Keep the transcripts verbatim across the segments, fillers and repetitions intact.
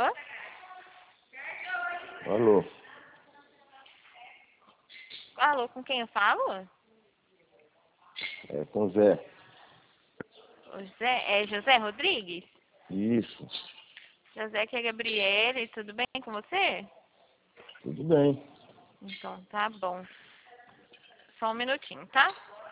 Alô? Alô? Alô, com quem eu falo? É com o Zé. O José, é José Rodrigues? Isso. José, que é Gabriele, tudo bem com você? Tudo bem. Então, tá bom. Só um minutinho, tá?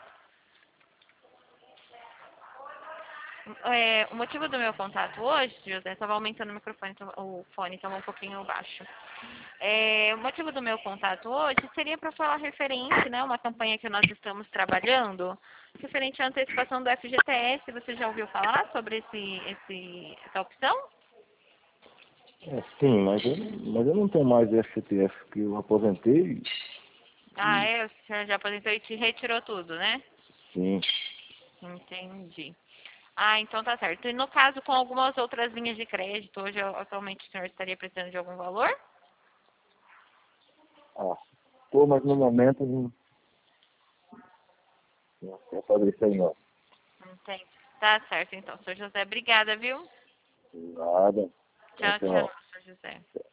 É, o motivo do meu contato hoje, José, estava aumentando o microfone, tava- o fone estava um pouquinho baixo. É, o motivo do meu contato hoje seria para falar referente, né, uma campanha que nós estamos trabalhando, referente à antecipação do F G T S. Você já ouviu falar sobre esse, esse, essa opção? É, sim, mas eu, mas eu não tenho mais F G T S, que eu aposentei. Ah, é? O senhor já aposentou e te retirou tudo, né? Sim. Entendi. Ah, então tá certo. E no caso, com algumas outras linhas de crédito, hoje atualmente o senhor estaria precisando de algum valor? Ah, tô, mas no momento não, não quero fazer isso aí não. Entendi. Tá certo, então, senhor José. Obrigada, viu? Nada. Tchau, tchau, Então, senhor José.